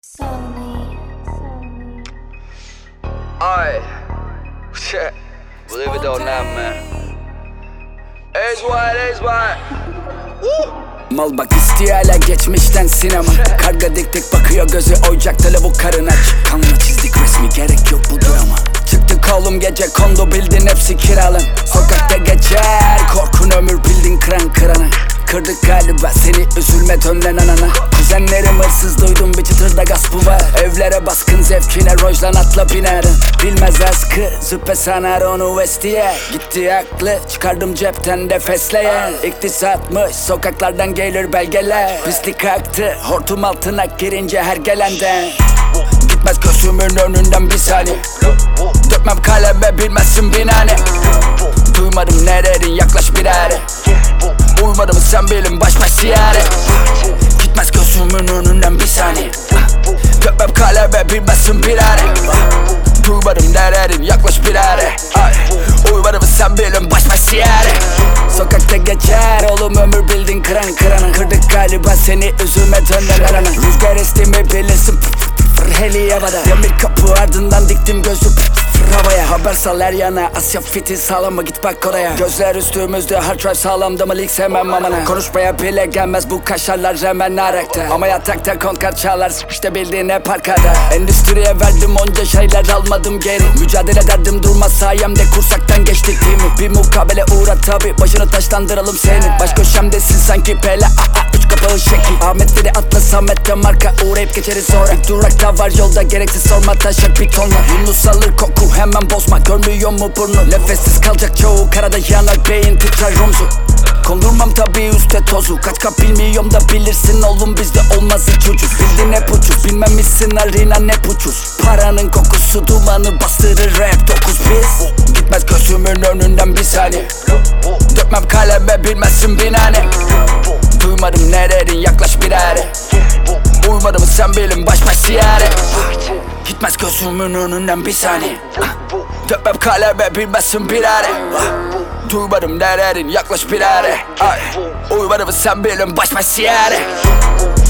Alright, shit, believe it or not, man. Ace wide. Woo! Mal bak istiyor hala geçmişten sinema. Karga dik dik bakıyor gözü oyacak lavuk karın aç. Kanla çizdik resmi gerek yok bu drama. Çıktık oğlum gece kondo bildin hepsi kiralan. Sokakta geçer korkun ömür bildin kıran kırana. Kırdık galiba seni üzülme dönden anana. Kuzenlerim hırsız duydum bir çıtırda gaspı var. Evlere baskın zevkine rojlan atla binerim. Bilmez askı züppe sanar onu vestiye. Gitti aklı çıkardım cepten de fesleğen. İktisatmış sokaklardan gelir belgeler. Pislik aktı hortum altına girince her gelenden. Gitmez gözümün önünden bir saniye. Dökmem kaleme bilmezsin binane. Duymadım nererin yaklaş bir are. Uymadım sen bilin baş baş ziyare. Gitmez gözümün önünden bir saniye. Dökmem kaleme bilmezsin bir are. Duymadım nererin yaklaş bir are. Uymadım sen bilin baş baş ziyare. Sokakta geçer oğlum ömür bildin kıran kırana. Kırdık galiba seni üzülme dönden arana. Rüzgar esti mi bilirsin heli havada. Demir kapı ardından diktim gözü havaya. Haber sal her yana Asya fiti sağlam mı git bak oraya. Gözler üstümüzde hard drive sağlamda mı lig sevmem amana. Konuşmaya bile gelmez bu kaşarlar hemen narekte. Ama yatakta konkar çalar işte bildiğin hep arkada. Endüstriye verdim onca şeyler almadım geri. Mücadele ederdim durmaz sayemde kursaktan geçtik değil mi? Bir mukabele uğra tabi başını taşlandıralım senin. Baş köşemdesin sanki pele üç kapağı şekil. Ahmetleri atla Samet'te marka uğrayıp geçeriz sonra. Bir durakta var yolda gereksiz sorma taşak bir tonla. Yunus alır koku hemen bozma görmüyor mu burnu? Nefessiz kalacak çoğu karada yanar beyin titrer rumzu. Kondurmam tabi üstte tozu. Kaç kap bilmiyorum da bilirsin oğlum bizde olmaz hiç ucuz. Bildin hep ucuz bilmemişsin arena ne ucuz. Paranın kokusu dumanı bastırır rap 9 biz. Gitmez gözümün önünden bir saniye. Dökmem kaleme bilmezsin binane. Duymadım nererin yaklaş bir are. Uymadım sen bilin baş baş ziyare. Gitmez gözümün önünden bir saniye. Dökmem kaleme bilmezsin bir are. Duymadım nererin yaklaş bir are. Uymadım sen bilin baş baş ziyare.